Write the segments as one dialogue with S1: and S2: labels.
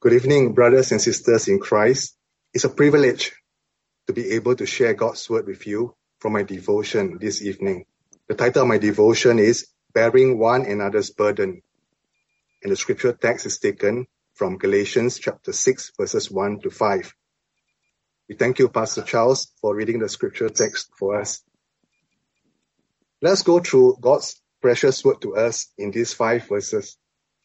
S1: Good evening, brothers and sisters in Christ. It's a privilege to be able to share God's word with you from my devotion this evening. The title of my devotion is Bearing One Another's Burden. And the scripture text is taken from Galatians chapter 6, verses 1 to 5. We thank you, Pastor Charles, for reading the scripture text for us. Let's go through God's precious word to us in these 5 verses.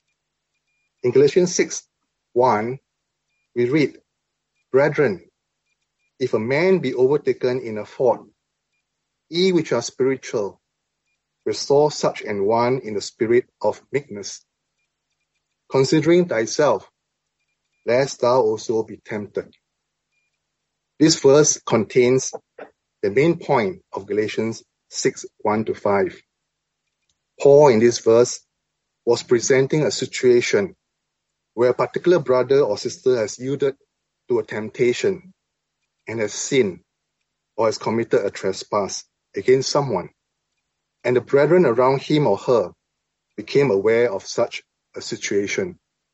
S1: In Galatians 6:1, we read, Brethren, if a man be overtaken in a fault, ye which are spiritual, restore such an one in the spirit of meekness, considering thyself, lest thou also be tempted. This verse contains the main point of Galatians 6:1 to 5. Paul in this verse was presenting a situation where a particular brother or sister has yielded to a temptation and has sinned or has committed a trespass against someone, and the brethren around him or her became aware of such a situation.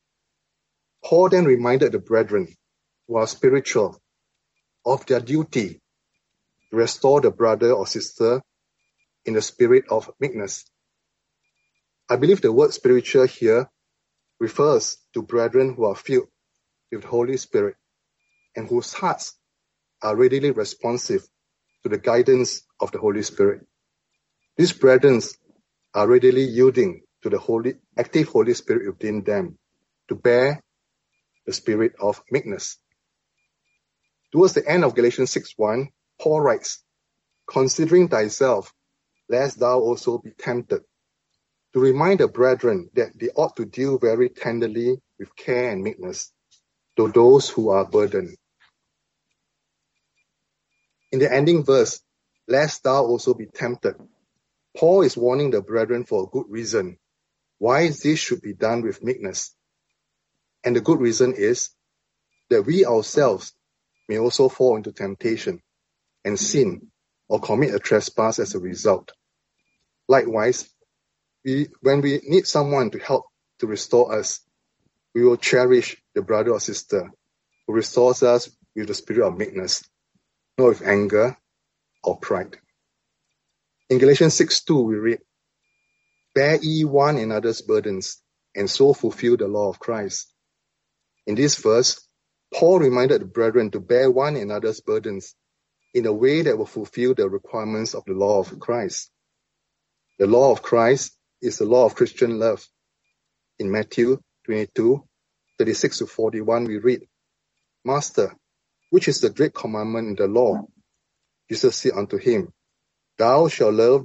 S1: Paul then reminded the brethren who are spiritual of their duty to restore the brother or sister in the spirit of meekness. I believe the word spiritual here refers to brethren who are filled with the Holy Spirit and whose hearts are readily responsive to the guidance of the Holy Spirit. These brethren are readily yielding to the active Holy Spirit within them to bear the spirit of meekness. Towards the end of Galatians 6:1, Paul writes, Considering thyself, lest thou also be tempted, to remind the brethren that they ought to deal very tenderly with care and meekness to those who are burdened. In the ending verse, lest thou also be tempted, Paul is warning the brethren for a good reason why this should be done with meekness. And the good reason is that we ourselves may also fall into temptation and sin or commit a trespass as a result. Likewise, when we need someone to help to restore us, we will cherish the brother or sister who restores us with the spirit of meekness, not with anger or pride. In Galatians 6:2, we read, Bear ye one another's burdens, and so fulfill the law of Christ. In this verse, Paul reminded the brethren to bear one another's burdens in a way that will fulfill the requirements of the law of Christ. The law of Christ is the law of Christian love. In Matthew 22:36-41, we read, Master, which is the great commandment in the law? Jesus said unto him, Thou shalt love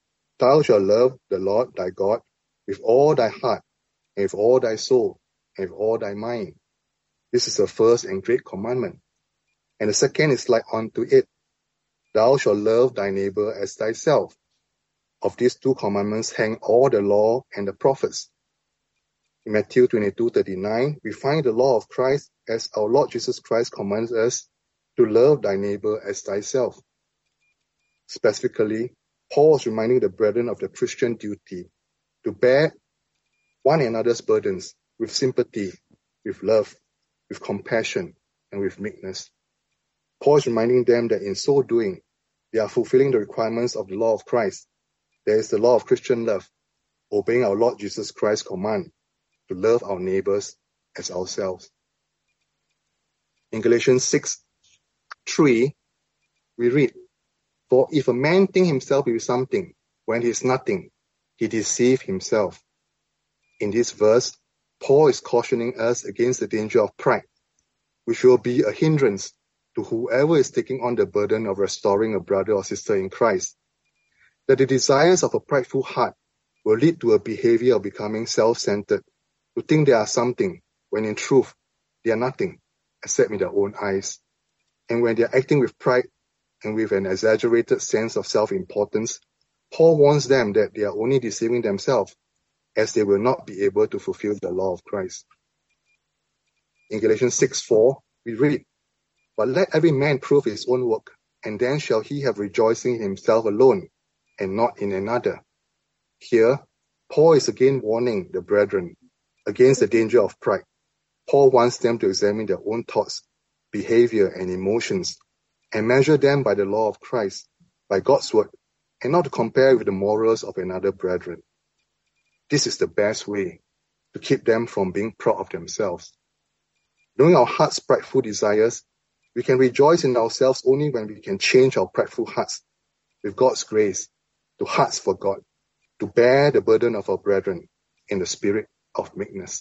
S1: the Lord thy God with all thy heart, and with all thy soul, and with all thy mind. This is the first and great commandment. And the second is like unto it, Thou shalt love thy neighbor as thyself. Of these 2 commandments hang all the law and the prophets. In Matthew 22:39, we find the law of Christ as our Lord Jesus Christ commands us to love thy neighbor as thyself. Specifically, Paul is reminding the brethren of the Christian duty to bear one another's burdens with sympathy, with love, with compassion, and with meekness. Paul is reminding them that in so doing, they are fulfilling the requirements of the law of Christ. There is the law of Christian love, obeying our Lord Jesus Christ's command to love our neighbors as ourselves. In Galatians 6:3, we read, For if a man think himself to be something, when he is nothing, he deceives himself. In this verse, Paul is cautioning us against the danger of pride, which will be a hindrance to whoever is taking on the burden of restoring a brother or sister in Christ. That the desires of a prideful heart will lead to a behavior of becoming self-centered, to think they are something, when in truth, they are nothing, except in their own eyes. And when they are acting with pride and with an exaggerated sense of self-importance, Paul warns them that they are only deceiving themselves, as they will not be able to fulfill the law of Christ. In Galatians 6:4, we read, But let every man prove his own work, and then shall he have rejoicing in himself alone, and not in another. Here, Paul is again warning the brethren against the danger of pride, Paul wants them to examine their own thoughts, behavior, and emotions, and measure them by the law of Christ, by God's word, and not to compare with the morals of another brethren. This is the best way to keep them from being proud of themselves. Knowing our heart's prideful desires, we can rejoice in ourselves only when we can change our prideful hearts with God's grace to hearts for God, to bear the burden of our brethren in the spirit of meekness.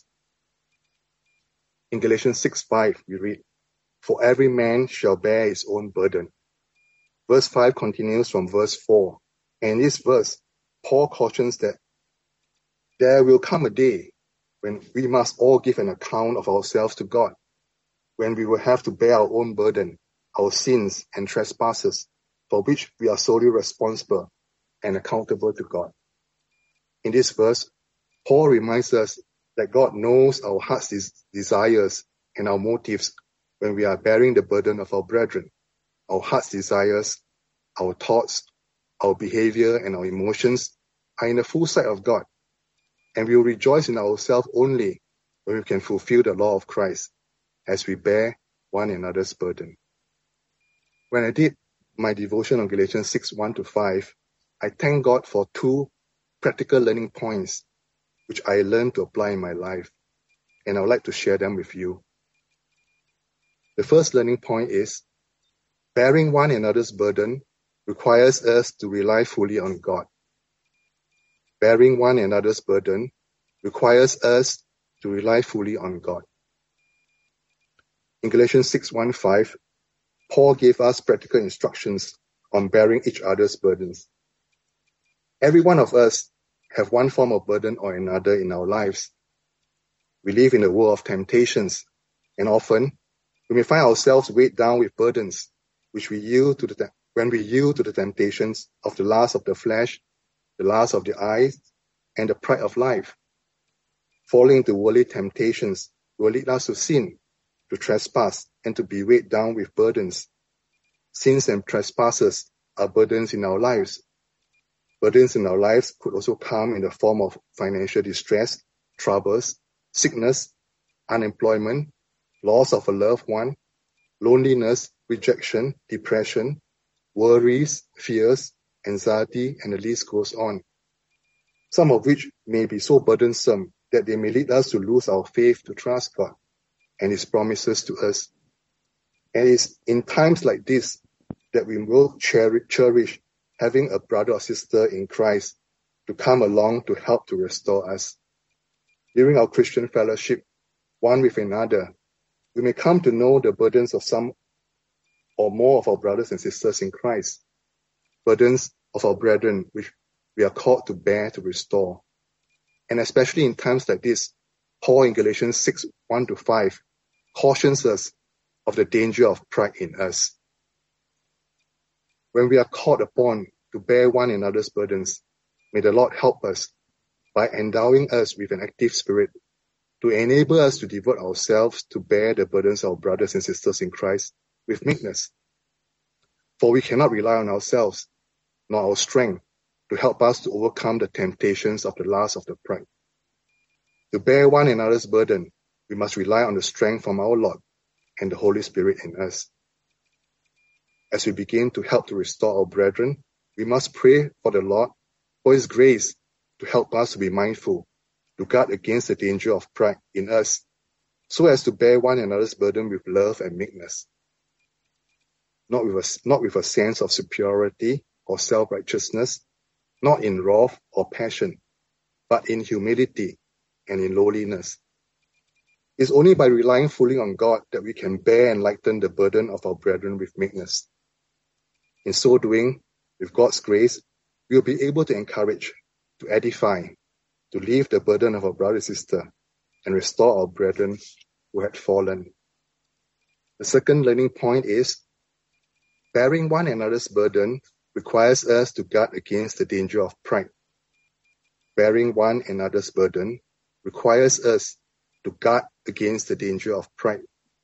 S1: In Galatians 6:5, we read, "For every man shall bear his own burden." Verse 5 continues from verse 4. And in this verse, Paul cautions that there will come a day when we must all give an account of ourselves to God, when we will have to bear our own burden, our sins and trespasses, for which we are solely responsible and accountable to God. In this verse, Paul reminds us that God knows our heart's desires and our motives when we are bearing the burden of our brethren. Our heart's desires, our thoughts, our behavior, and our emotions are in the full sight of God, and we will rejoice in ourselves only when we can fulfill the law of Christ as we bear one another's burden. When I did my devotion on Galatians 6:1-5, I thank God for two practical learning points which I learned to apply in my life, and I would like to share them with you. The first learning point is, bearing one another's burden requires us to rely fully on God. Bearing one another's burden requires us to rely fully on God. In Galatians 6:1-5, Paul gave us practical instructions on bearing each other's burdens. Every one of us have one form of burden or another in our lives. We live in a world of temptations, and often we may find ourselves weighed down with burdens, which we yield to when we yield to the temptations of the lust of the flesh, the lust of the eyes, and the pride of life. Falling into worldly temptations will lead us to sin, to trespass, and to be weighed down with burdens. Sins and trespasses are burdens in our lives. Burdens in our lives could also come in the form of financial distress, troubles, sickness, unemployment, loss of a loved one, loneliness, rejection, depression, worries, fears, anxiety, and the list goes on. Some of which may be so burdensome that they may lead us to lose our faith to trust God and His promises to us. And it's in times like this that we will cherish having a brother or sister in Christ to come along to help to restore us. During our Christian fellowship, one with another, we may come to know the burdens of some or more of our brothers and sisters in Christ, burdens of our brethren which we are called to bear to restore. And especially in times like this, Paul in Galatians 6:1-5 cautions us of the danger of pride in us. When we are called upon to bear one another's burdens, may the Lord help us by endowing us with an active spirit to enable us to devote ourselves to bear the burdens of our brothers and sisters in Christ with meekness. For we cannot rely on ourselves, nor our strength, to help us to overcome the temptations of the lust of the pride. To bear one another's burden, we must rely on the strength from our Lord and the Holy Spirit in us. As we begin to help to restore our brethren, we must pray for the Lord, for His grace, to help us to be mindful, to guard against the danger of pride in us, so as to bear one another's burden with love and meekness, not with a sense of superiority or self-righteousness, not in wrath or passion, but in humility and in lowliness. It's only by relying fully on God that we can bear and lighten the burden of our brethren with meekness. In so doing, with God's grace, we will be able to encourage, to edify, to lift the burden of our brother and sister, and restore our brethren who had fallen. The second learning point is, bearing one another's burden requires us to guard against the danger of pride. Bearing one another's burden requires us to guard against the danger of pride.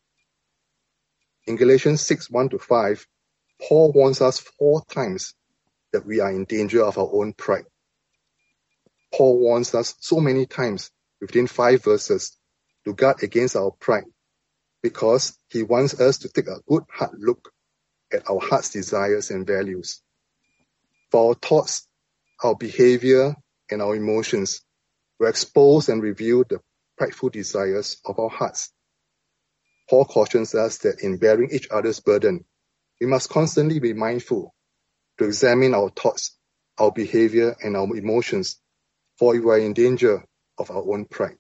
S1: In Galatians 6:1-5, Paul warns us 4 times that we are in danger of our own pride. Paul warns us so many times within 5 verses to guard against our pride, because he wants us to take a good hard look at our heart's desires and values. For our thoughts, our behavior, and our emotions will expose and reveal the prideful desires of our hearts. Paul cautions us that in bearing each other's burden, we must constantly be mindful to examine our thoughts, our behavior, and our emotions, for we are in danger of our own pride.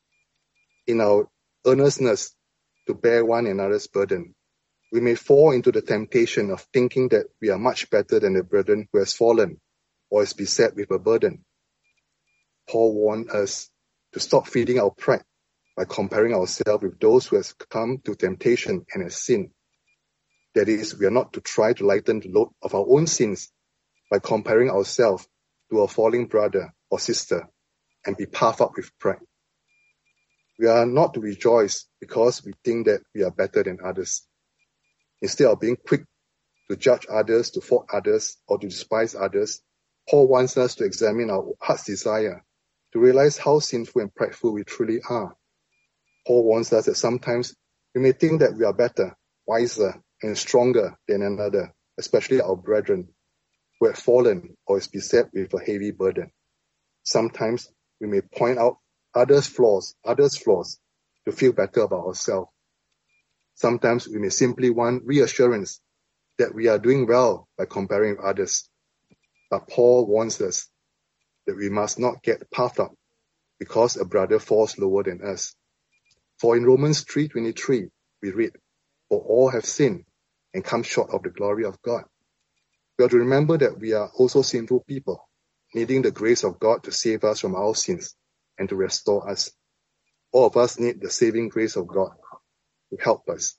S1: In our earnestness to bear one another's burden, we may fall into the temptation of thinking that we are much better than the brethren who has fallen or is beset with a burden. Paul warned us to stop feeding our pride by comparing ourselves with those who have come to temptation and have sinned. That is, we are not to try to lighten the load of our own sins by comparing ourselves to a falling brother or sister and be puffed up with pride. We are not to rejoice because we think that we are better than others. Instead of being quick to judge others, to fault others, or to despise others, Paul wants us to examine our heart's desire, to realize how sinful and prideful we truly are. Paul warns us that sometimes we may think that we are better, wiser, and stronger than another, especially our brethren who have fallen or is beset with a heavy burden. Sometimes we may point out others' flaws to feel better about ourselves. Sometimes we may simply want reassurance that we are doing well by comparing with others. But Paul warns us that we must not get puffed up because a brother falls lower than us. For in Romans 3:23, we read, "For all have sinned and come short of the glory of God." We are to remember that we are also sinful people, needing the grace of God to save us from our sins and to restore us. All of us need the saving grace of God to help us.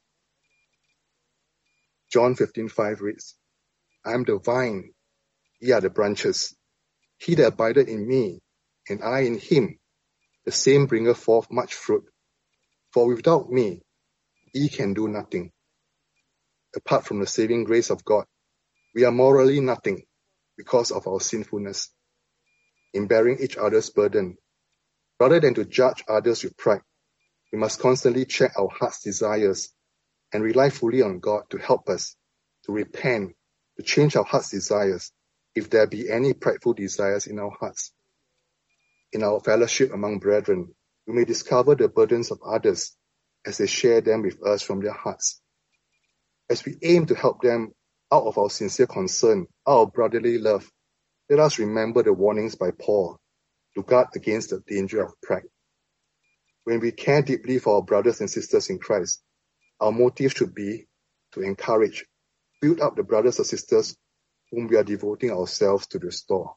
S1: John 15:5 reads, "I am the vine, ye are the branches. He that abideth in me, and I in him, the same bringeth forth much fruit. For without me, ye can do nothing." Apart from the saving grace of God, we are morally nothing because of our sinfulness. In bearing each other's burden, rather than to judge others with pride, we must constantly check our heart's desires and rely fully on God to help us to repent, to change our heart's desires if there be any prideful desires in our hearts. In our fellowship among brethren, we may discover the burdens of others as they share them with us from their hearts. As we aim to help them out of our sincere concern, out of brotherly love, let us remember the warnings by Paul to guard against the danger of pride. When we care deeply for our brothers and sisters in Christ, our motive should be to encourage, build up the brothers or sisters whom we are devoting ourselves to restore.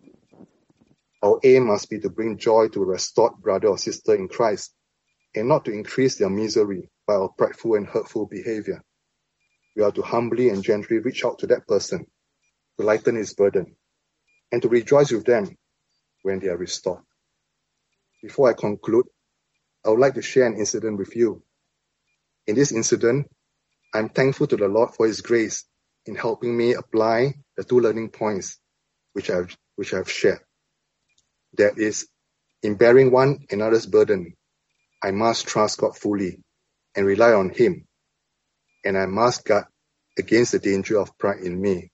S1: Our aim must be to bring joy to a restored brother or sister in Christ, and not to increase their misery by our prideful and hurtful behavior. We are to humbly and gently reach out to that person to lighten his burden and to rejoice with them when they are restored. Before I conclude, I would like to share an incident with you. In this incident, I'm thankful to the Lord for his grace in helping me apply the 2 learning points which I have shared. That is, in bearing one another's burden, I must trust God fully and rely on him, and I must guard against the danger of pride in me.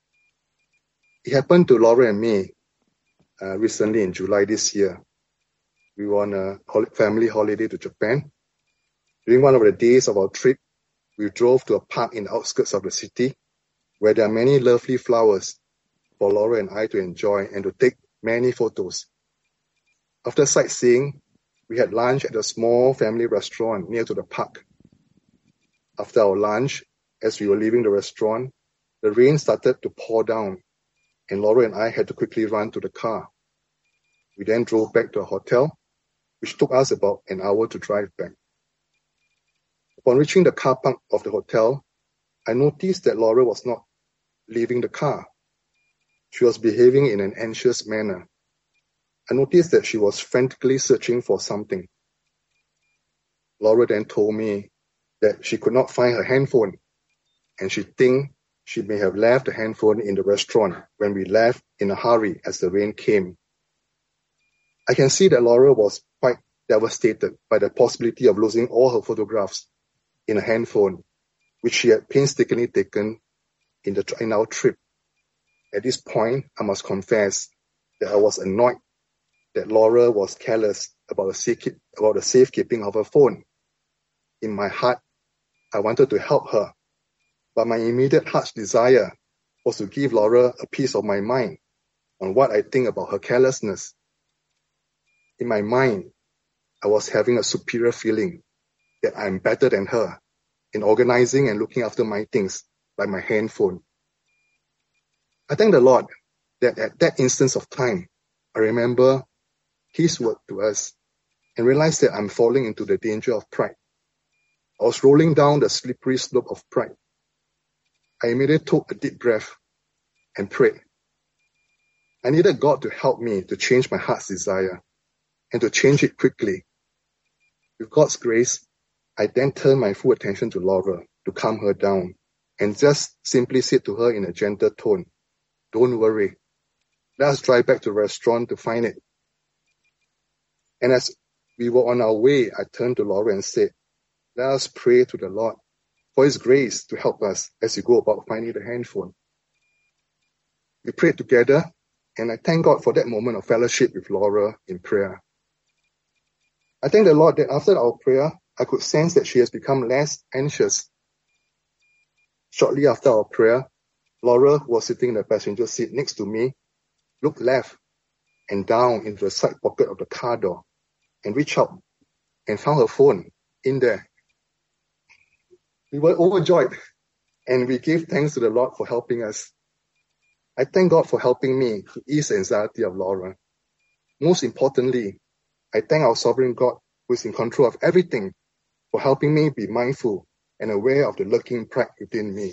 S1: It happened to Laura and me recently in July this year. We were on a family holiday to Japan. During one of the days of our trip, we drove to a park in the outskirts of the city where there are many lovely flowers for Laura and I to enjoy and to take many photos. After sightseeing, we had lunch at a small family restaurant near to the park. After our lunch, as we were leaving the restaurant, the rain started to pour down, and Laura and I had to quickly run to the car. We then drove back to a hotel, which took us about an hour to drive back. Upon reaching the car park of the hotel, I noticed that Laura was not leaving the car. She was behaving in an anxious manner. I noticed that she was frantically searching for something. Laura then told me that she could not find her handphone, and she thinks she may have left the handphone in the restaurant when we left in a hurry as the rain came. I can see that Laura was quite devastated by the possibility of losing all her photographs in a handphone, which she had painstakingly taken in our trip. At this point, I must confess that I was annoyed that Laura was careless about the safekeeping of her phone. In my heart, I wanted to help her, but my immediate heart's desire was to give Laura a piece of my mind on what I think about her carelessness. In my mind, I was having a superior feeling that I'm better than her in organizing and looking after my things, like my handphone. I thank the Lord that at that instance of time, I remember His word to us and realized that I'm falling into the danger of pride. I was rolling down the slippery slope of pride. I immediately took a deep breath and prayed. I needed God to help me to change my heart's desire and to change it quickly. With God's grace, I then turned my full attention to Laura to calm her down and just simply said to her in a gentle tone, "Don't worry. Let us drive back to the restaurant to find it." And as we were on our way, I turned to Laura and said, "Let us pray to the Lord for His grace to help us as we go about finding the handphone." We prayed together, and I thank God for that moment of fellowship with Laura in prayer. I thank the Lord that after our prayer, I could sense that she has become less anxious. Shortly after our prayer, Laura was sitting in the passenger seat next to me, looked left and down into the side pocket of the car door, and reached out and found her phone in there. We were overjoyed, and we gave thanks to the Lord for helping us. I thank God for helping me to ease the anxiety of Laura. Most importantly, I thank our sovereign God, who is in control of everything, for helping me be mindful and aware of the lurking pride within me.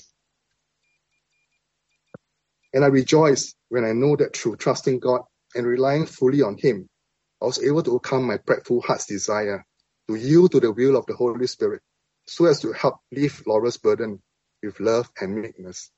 S1: And I rejoice when I know that through trusting God and relying fully on Him, I was able to overcome my prideful heart's desire to yield to the will of the Holy Spirit, so as to help lift Laura's burden with love and meekness.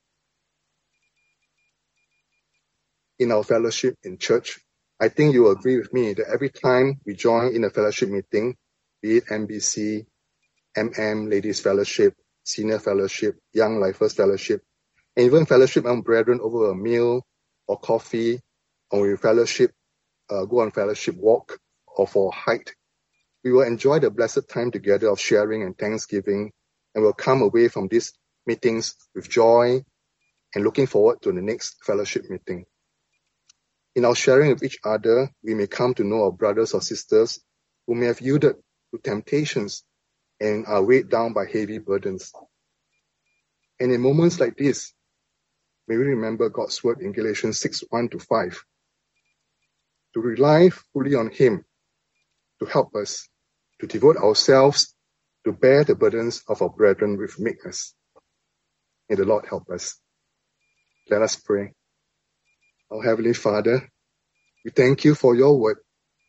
S1: In our fellowship in church, I think you will agree with me that every time we join in a fellowship meeting, be it MBC, Ladies Fellowship, Senior Fellowship, Young Lifers Fellowship, and even fellowship among brethren over a meal or coffee, or we fellowship, go on fellowship walk or for a hike, we will enjoy the blessed time together of sharing and thanksgiving, and will come away from these meetings with joy and looking forward to the next fellowship meeting. In our sharing with each other, we may come to know our brothers or sisters who may have yielded to temptations and are weighed down by heavy burdens. And in moments like this, may we remember God's word in Galatians 6:1-5, to rely fully on Him to help us, to devote ourselves to bear the burdens of our brethren with meekness. May the Lord help us. Let us pray. Our Heavenly Father, we thank You for Your word.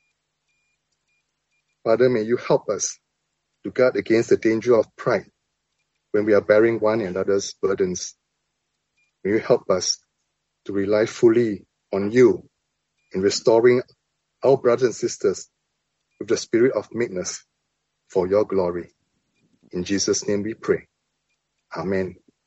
S1: Father, may You help us to guard against the danger of pride when we are bearing one another's burdens. May You help us to rely fully on You in restoring our brothers and sisters with the spirit of meekness for Your glory. In Jesus' name we pray. Amen.